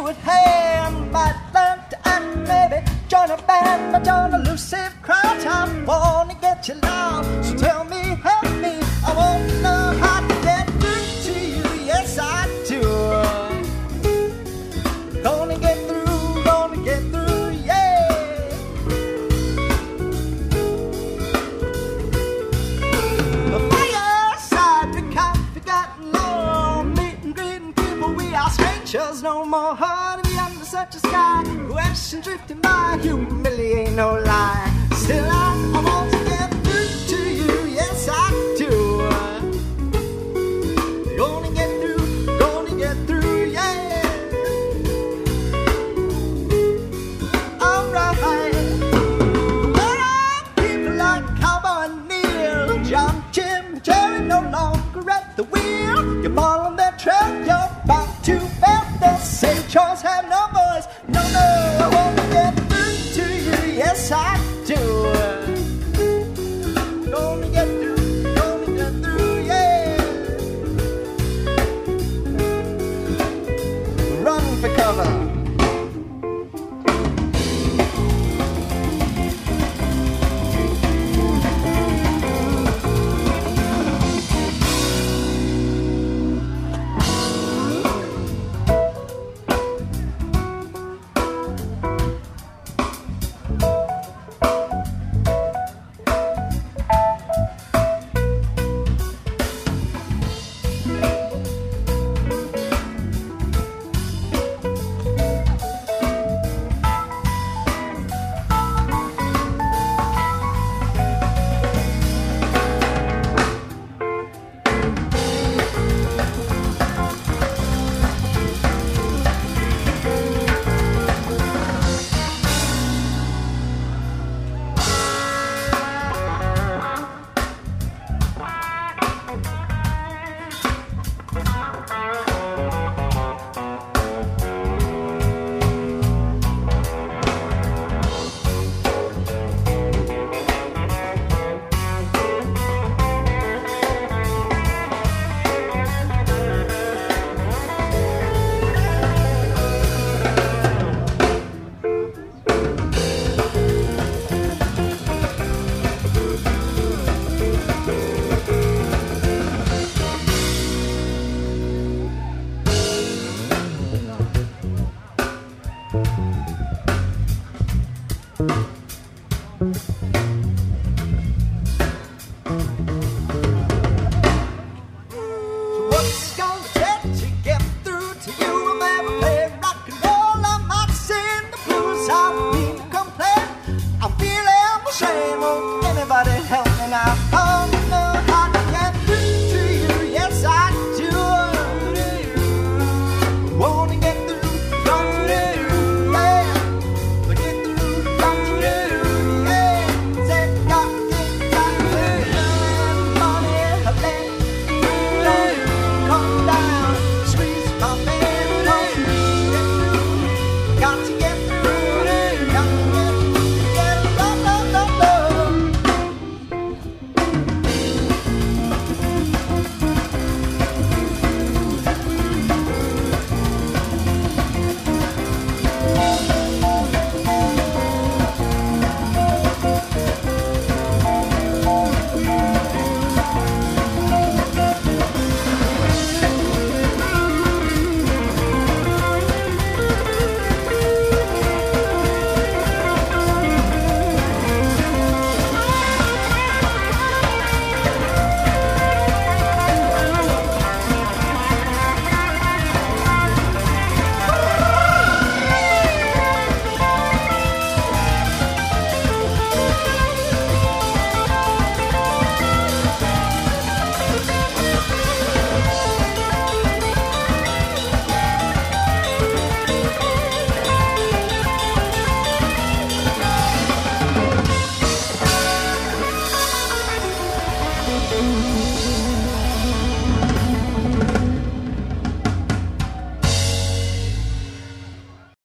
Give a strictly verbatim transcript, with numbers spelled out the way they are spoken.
it. Hey, I might learn to act, maybe join a band, but join a elusive crowd. I wanna get your love, so tell me, help me. I wanna know how to get through to you. Yes, I do. Gonna get through, gonna get through, yeah. The fireside, we can't forget no meeting, greeting people. We are strangers no more. Hard to be under such a sky. Questions drifting by, humiliate no lie. Still I, I want to get through to you. Yes, I